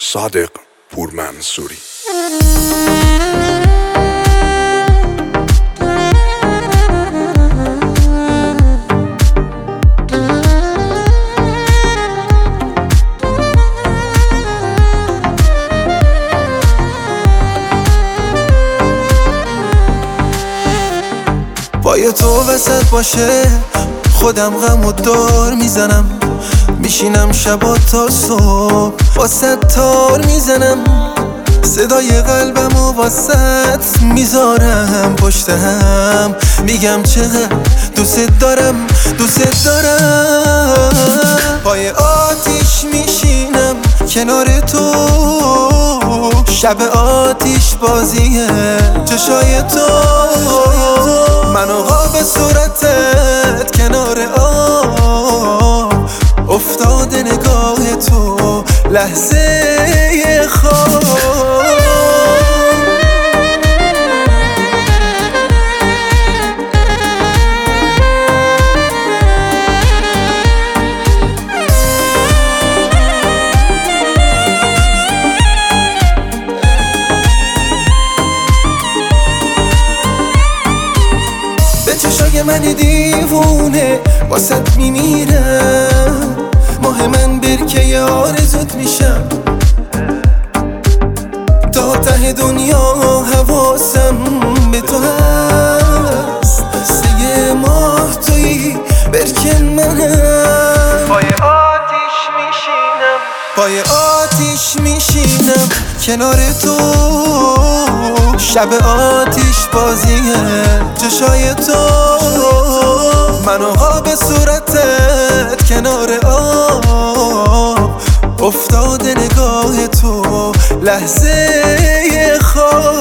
صادق پورمنصوری. پای تو وسط باشه خودم غم و دار میزنم، میشینم شبا تا صبح واسه تار میزنم، صدای قلبم و واسط میذارم پشت هم، میگم چقدر دوست دارم دوست دارم. پای آتیش میشینم کنار تو، شب آتیش بازیه چشای تو، من و قاب صورتت کنار آب، افتاده نگاه تو لحظه خواب. به چشای من دیوونه واسط میمیرم، ماه من برکه آرزوت میشم، تا ته دنیا حواسم به تو هست، سه ماه توی برکه منم. پای آتیش میشینم، پای آتیش میشینم کنار تو، شب آتیش بازیه چشای تو، من و قاب صورتت کنار آب، افتاده نگاه تو لحظه خواب.